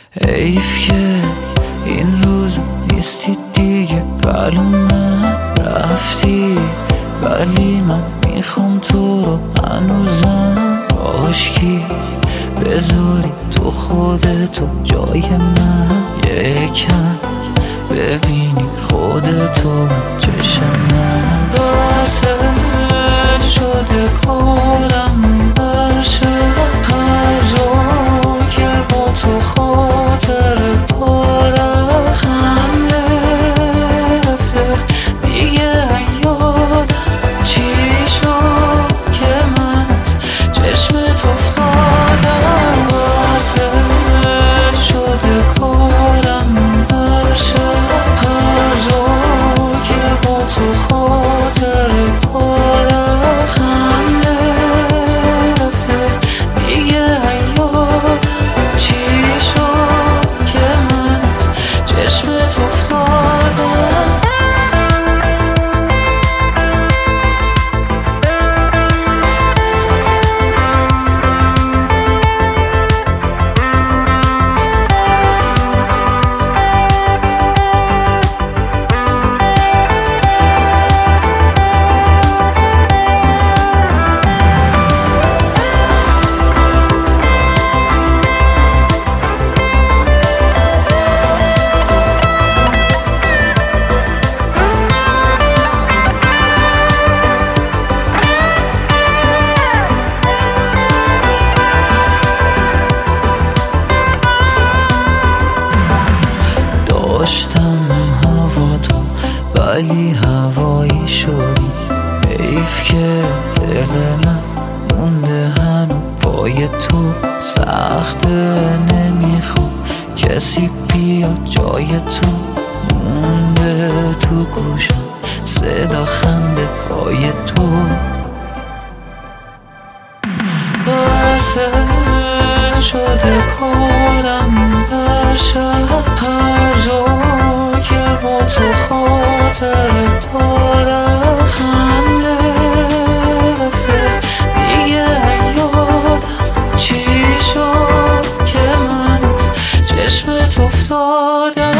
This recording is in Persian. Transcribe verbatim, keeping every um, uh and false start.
حیف که این روز نیستی دیگه، بلو من رفتی ولی من میخوام تو رو هنوزم. کاشکی بذاری تو خودتو جای من، یکم ببینی خودتو چشم من. بسر شده کارم هر شب، هر جا که با تو خاطر دارم. خنده رفته دیگه یادم چی شد که من از چشمت افتادم. بسر شده کارم هر شب، هر جا که با تو خاطر دارم. خنده رفته دیگه یادم چی شد که من از چشمت افتادم. داشتم هوا تو ولی هوایی شدی. حیف که دل من مونده هنو پای تو. سخته نمیخوام کسی بیاد جای تو. مونده تو گوشم صدا خنده های تو. بسر شده کارم هر شب، هر جا که با تو خاطر دارم. خنده رفته دیگه یادم چی شد که من از چشمت افتادم.